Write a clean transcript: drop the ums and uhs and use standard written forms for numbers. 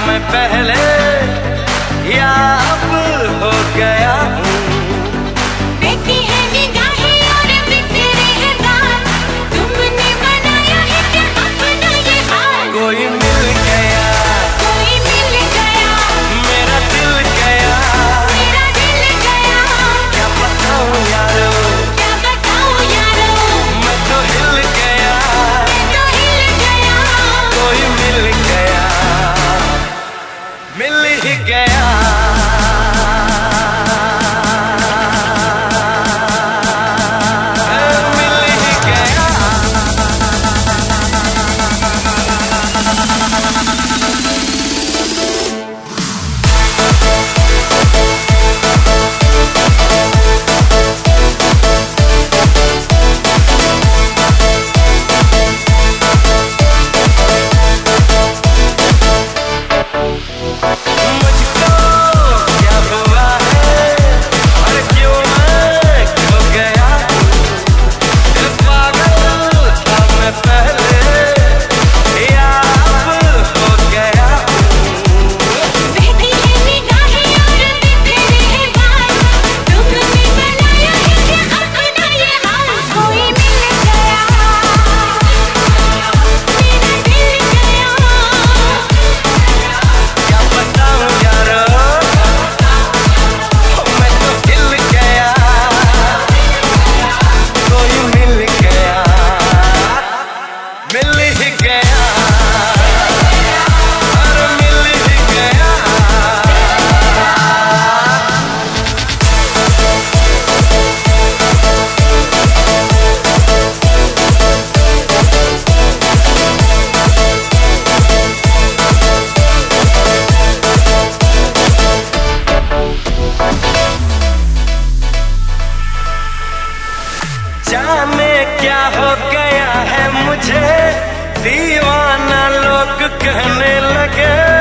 मैं पहले या अब हो गया हूँ। देखी है निगाहें और बिखरे हैं बात, तुमने बनाया है क्या अपना ये हाल। कोई मिल गया, कोई मिल गया, मेरा दिल गया, मेरा दिल गया। क्या बताऊँ यारो, क्या बताऊँ यारो, मैं तो हिल गया, मैं तो हिल गया। कोई मिल गया, मिल ही गया। जाने क्या हो गया है मुझे, दीवाना लोग कहने लगे।